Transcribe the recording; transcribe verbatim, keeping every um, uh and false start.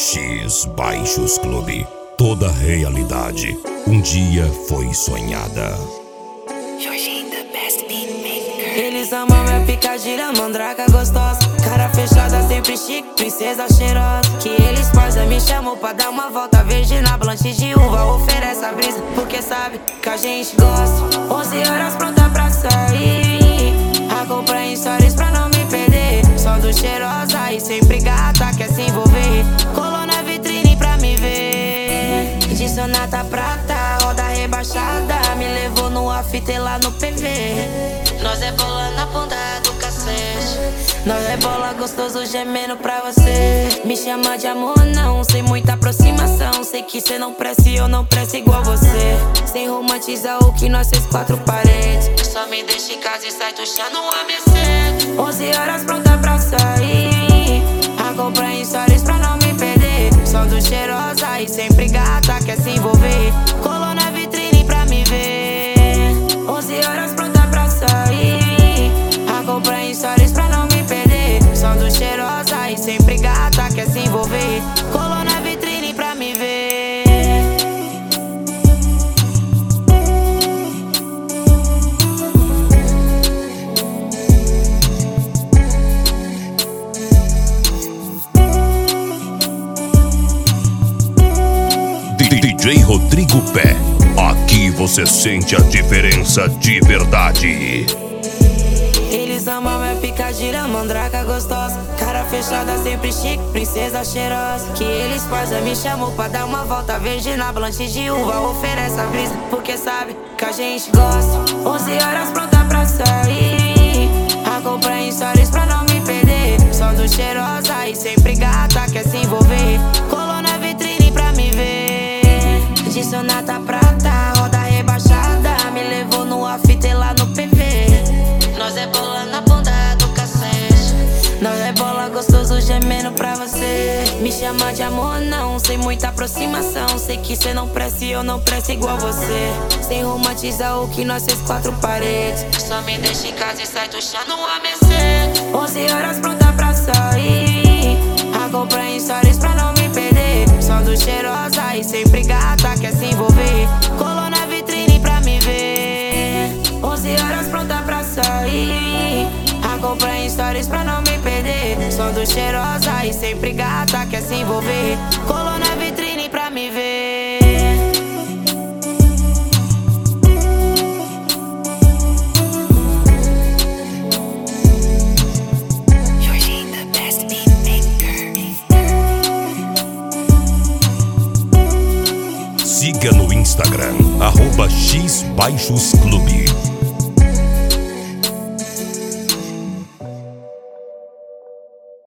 X Baixos Clube. Toda realidade um dia foi sonhada. Eles amam minha picadilha, mandraca gostosa, cara fechada, sempre chique, princesa cheirosa. Que eles fazem, me chamam pra dar uma volta verde na blanche de uva, oferece a brisa, porque sabe que a gente gosta. Onze horas pronta pra sair, acompanha stories pra não me perder. Só do cheirosa e sempre gata, quer se envolver. Colou na vitrine pra me ver, de sonata prata, roda rebaixada, me levou no after lá no P V. Nós é bola na ponta do cacete, nós é bola gostoso gemendo pra você. Me chama de amor não, sem muita aproximação. Sei que cê não presta e eu não presto igual você. Sem romantizar o que nós fez quatro paredes. Só me deixa em casa e sai do chão no A M C. Onze horas pronta pra sair, acompanha stories pra não me perder. Só do cheirosa e sempre gata, quer se envolver. Colou na vitrine pra me ver. Onze horas pronta pra sair, acompanha stories pra não me perder. Só do cheirosa e sempre gata, quer se envolver. Colou na vitrine pra me ver. D J Rodrigo Pé, aqui você sente a diferença de verdade. Eles amam minha picadilha, mandraca gostosa, cara fechada, sempre chique, princesa cheirosa. Que eles fazem, me chamam pra dar uma volta verde na blanche de uva, oferece a brisa, porque sabe que a gente gosta. Onze horas pronta pra sair, acompanha stories pra não me perder. Só do cheirosa e sempre gata, quer se envolver. Colou na vitrine pra me ver, de sonata prata, roda rebaixada, me levou no after lá no P V. Nós é bola na ponta do cacete, nós é bola gostoso gemendo pra você. Me chama de amor não, sem muita aproximação. Sei que cê não presta e eu não presto igual você. Sem romantizar o que nós fez quatro paredes. Só me deixa em casa e sai do chão no A M C. Onze horas pronta pra sair, acompanha stories pra não me perder. Só do cheirosa e sempre gata, quer se envolver. Colou na vitrine pra me ver. Onze horas pronta pra sair, acompanha stories pra não me perder. Só do cheirosa e sempre gata, quer se envolver. Colou na vitrine pra me ver. Siga no Instagram, arroba X Baixos Clube.